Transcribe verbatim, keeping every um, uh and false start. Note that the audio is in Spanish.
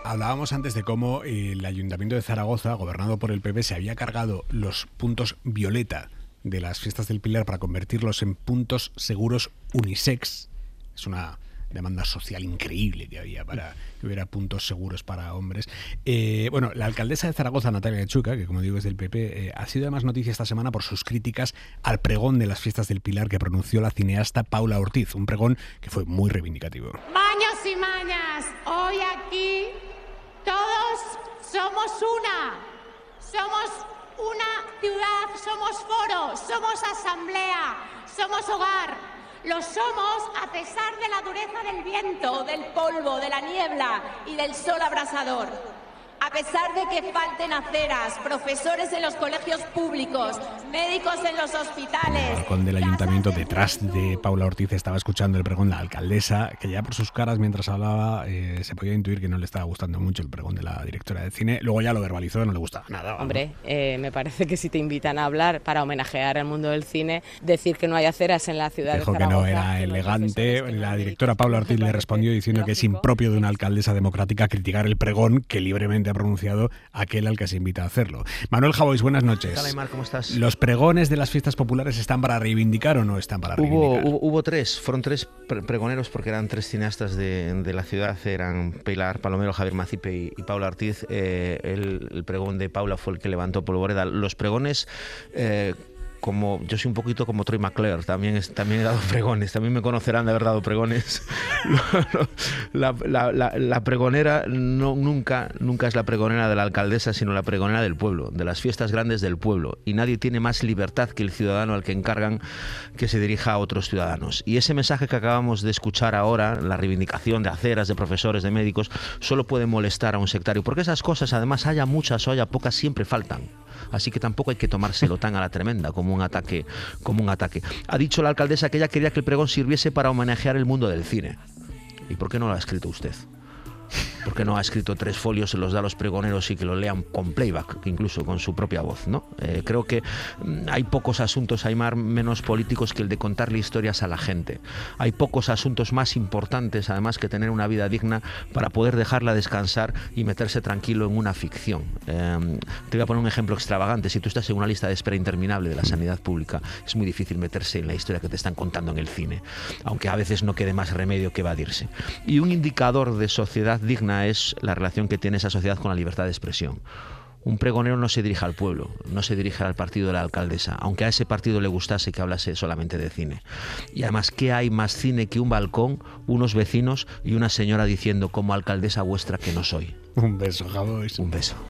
Hablábamos antes de cómo el Ayuntamiento de Zaragoza, gobernado por el P P, se había cargado los puntos violeta de las fiestas del Pilar para convertirlos en puntos seguros unisex. Es una demanda social increíble que había para que hubiera puntos seguros para hombres. Eh, bueno, la alcaldesa de Zaragoza, Natalia Lechuga, que como digo es del P P, eh, ha sido además noticia esta semana por sus críticas al pregón de las fiestas del Pilar que pronunció la cineasta Paula Ortiz, un pregón que fue muy reivindicativo. Maños y mañas, hoy aquí todos somos una, somos una ciudad, somos foro, somos asamblea, somos hogar. Lo somos a pesar de la dureza del viento, del polvo, de la niebla y del sol abrasador. A pesar de que falten aceras, profesores en los colegios públicos, médicos en los hospitales... El balcón del ayuntamiento, detrás de Paula Ortiz, estaba escuchando el pregón de la alcaldesa, que ya por sus caras mientras hablaba eh, se podía intuir que no le estaba gustando mucho el pregón de la directora de cine. Luego ya lo verbalizó, no le gustaba nada. Vamos. Hombre, eh, me parece que si te invitan a hablar para homenajear al mundo del cine, decir que no hay aceras en la ciudad Dijo de Zaragoza... Dijo que no era elegante. Que la directora Paula Ortiz le respondió diciendo que es impropio de una alcaldesa democrática criticar el pregón que libremente ha pronunciado aquel al que se invita a hacerlo. Manuel Javois, buenas noches. ¿Qué tal, Aymar? ¿Cómo estás? ¿Los pregones de las fiestas populares están para reivindicar o no están para reivindicar? Hubo, hubo, hubo tres, fueron tres pre pregoneros porque eran tres cineastas de, de la ciudad, eran Pilar Palomero, Javier Macipe y, y Paula Ortiz. Eh, el, el pregón de Paula fue el que levantó polvoreda. Los pregones... Eh, Como, yo soy un poquito como Troy McClure, también, es, también he dado pregones, también me conocerán de haber dado pregones. la, la, la, la pregonera no, nunca, nunca es la pregonera de la alcaldesa, sino la pregonera del pueblo, de las fiestas grandes del pueblo. Y nadie tiene más libertad que el ciudadano al que encargan que se dirija a otros ciudadanos. Y ese mensaje que acabamos de escuchar ahora, la reivindicación de aceras, de profesores, de médicos, solo puede molestar a un sectario, porque esas cosas, además, haya muchas o haya pocas, siempre faltan. Así que tampoco hay que tomárselo tan a la tremenda como un ataque, como un ataque. Ha dicho la alcaldesa que ella quería que el pregón sirviese para homenajear el mundo del cine. ¿Y por qué no lo ha escrito usted? ¿Por qué no ha escrito tres folios, se los da a los pregoneros y que lo lean con playback, incluso con su propia voz, ¿no? Eh, creo que hay pocos asuntos, Aymar, menos políticos que el de contarle historias a la gente. Hay pocos asuntos más importantes, además, que tener una vida digna para poder dejarla descansar y meterse tranquilo en una ficción. Eh, te voy a poner un ejemplo extravagante. Si tú estás en una lista de espera interminable de la sanidad pública, es muy difícil meterse en la historia que te están contando en el cine, aunque a veces no quede más remedio que evadirse. Y un indicador de sociedad digna es la relación que tiene esa sociedad con la libertad de expresión. Un pregonero no se dirige al pueblo, no se dirige al partido de la alcaldesa, aunque a ese partido le gustase que hablase solamente de cine. Y además, ¿qué hay más cine que un balcón, unos vecinos y una señora diciendo como alcaldesa vuestra que no soy? Un beso, Javois. Un beso.